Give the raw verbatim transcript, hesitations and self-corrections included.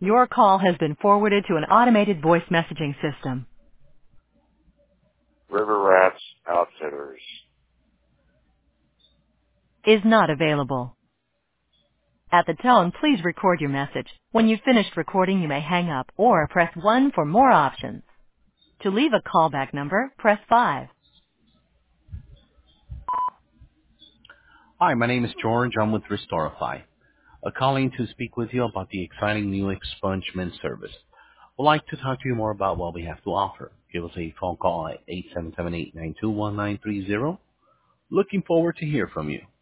Your call has been forwarded to an automated voice messaging system. River Rats Outfitters. Is not available. At the tone, please record your message. When you've finished recording, you may hang up or press one for more options. To leave a callback number, press five. Hi, my name is George. I'm with Restorify. I'm calling to speak with you about the exciting new expungement service. We'd like to talk to you more about what we have to offer. Give us a phone call at eight seven seven, eight nine two, one nine three zero. Looking forward to hear from you.